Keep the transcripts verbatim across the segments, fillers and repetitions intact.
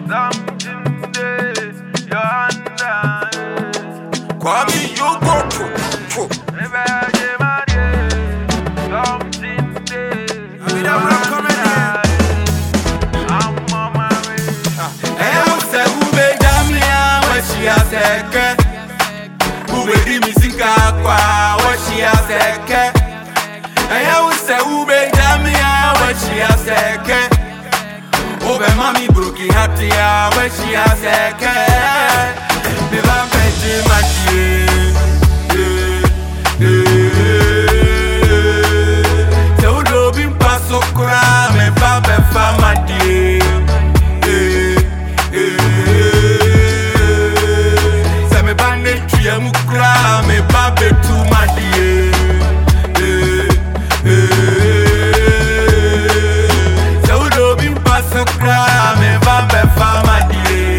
Something day, you're under. Kwame, you go to. Maybe I give my day. Something day, you're under. I'm on my way. Hey, I'm say who be Jamia, what she a seke. Who be the musica kwa, what she a seke. Hey, I'm say who be Jamia, what she a seke. Who be mommy brookie happy, what she a seke. Me va pedir maquille. Se o lobby passo cra, me va be fama die. Se me bande tuye mukra, me va be tu ma die. Se o lobby passo cra, me va be fama die.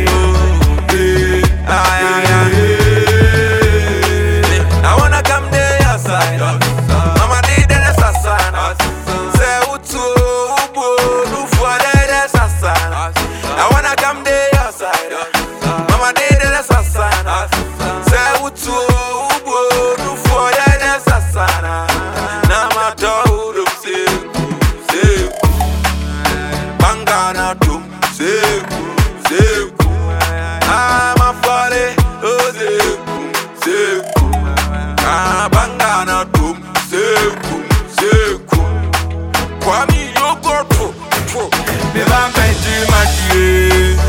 I wanna come there outside. Mama did the assassin. Say utu ubu do for the assassin. I wanna come there outside. Mama did the assassin. Say utu ubu do for the assassin. Na ma do do say say bangana do say say I'm a folly oh say say ah bangana do say say Kwame you go to me va pedir maquille.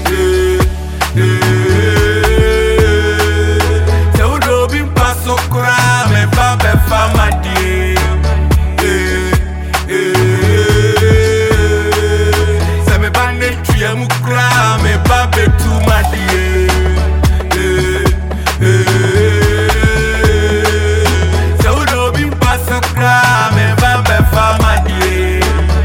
Se o lobby passo cra, me va be fama die. Se me bande tuye mukra, me va be tu ma die. Se o lobby passo cra, me va be fama die.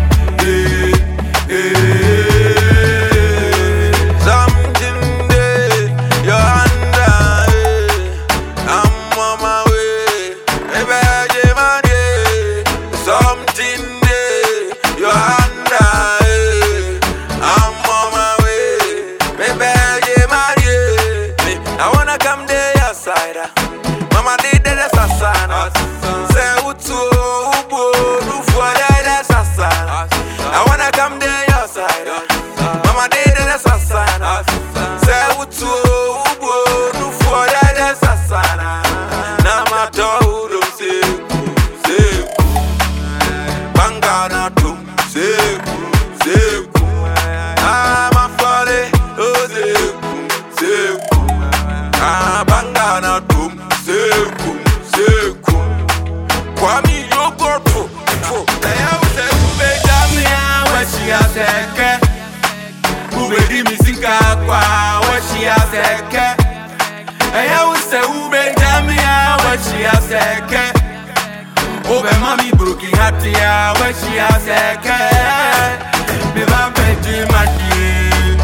Something day, you're under. I'm on my way. Maybe I give my day. Something day, you're under. I'm on my way. Maybe I give my day. I wanna come there outside. Mama did the assassin. Say utu ubu do for the assassin. I wanna come there outside. Mama did the assassin. Say utu ubu do for the assassin. Na ma do do say say bangana do say say I'm a folly oh say say ah bangana do say say Kwame you go to. Hey, I say who be Jamia, what she a seke. Who be the musica kwa, what she a seke. Hey, I say who be Jamia, what she a seke. Who be mommy brookie happy, what she a seke. Me va pedir maquille.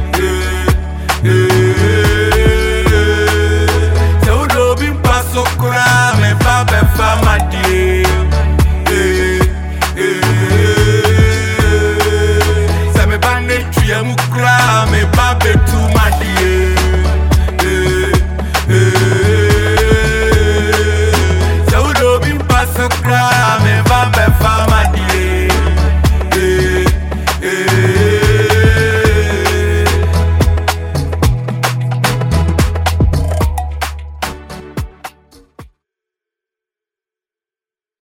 Se o lobby passo cra, me va be fama die. Se me bande tuye mukra,